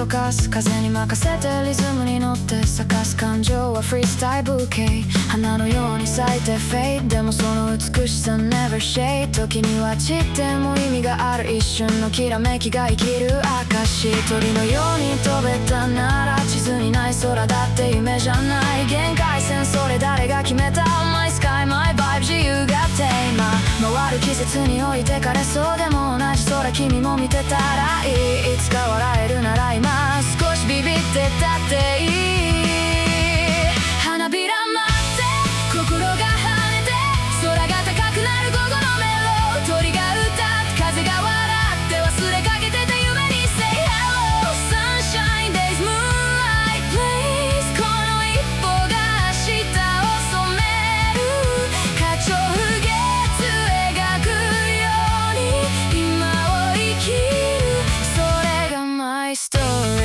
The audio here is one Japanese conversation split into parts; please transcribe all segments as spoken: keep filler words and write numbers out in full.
かす風に任せてリズムに乗って咲かす感情はフリースタイルブーケ花のように咲いてフェイドでもその美しさ never shade 時には散っても意味がある一瞬のきらめきが生きる証鳥のように飛べたなら地図にない空だって夢じゃない限界線それ誰が決めた My sky my vibe 自由がテーマ回る季節に置いてかれそうでも同じ空君も見てたらいいいつか笑えるなら今少しビビってたっていい花びら待って心が跳ねて空が高くなる午後のメロ鳥が歌って風が笑って忘れかけてた夢に Say hello sunshine days moonlight place この一歩が明日を染める花鳥風月描くように今を生きるそれが My story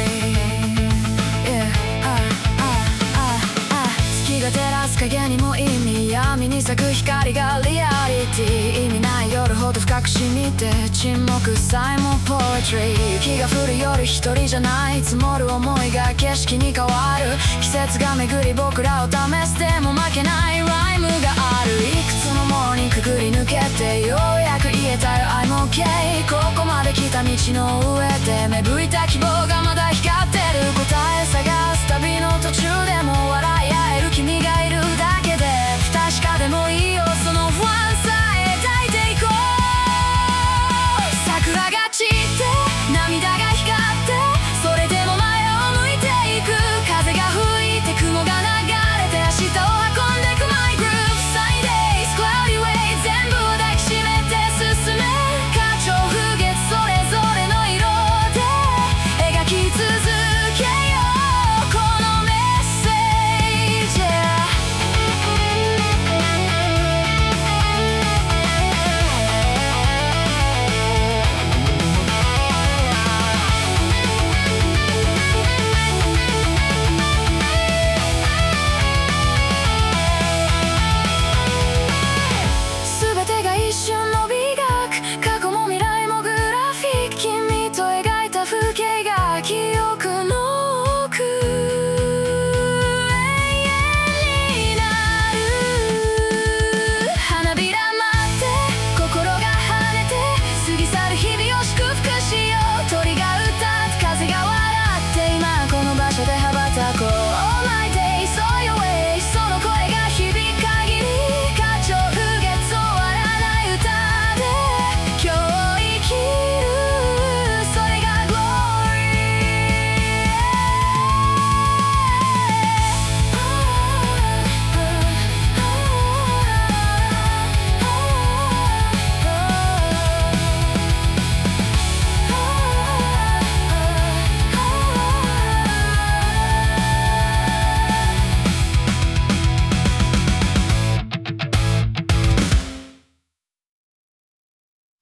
Yeah ah ah ah ah 月が照らす影にも意味闇に咲く光がリアリティ意味ない夜ほど深く染みて沈黙さえもポエトリー雪が降る夜一人じゃない積もる思いが景色に変わる季節が巡り僕らを試すでも負けないライムがあるいくつのものにくぐり抜けてようやく言えたよ I'm okay ここまで来た道の上で芽吹いた希望が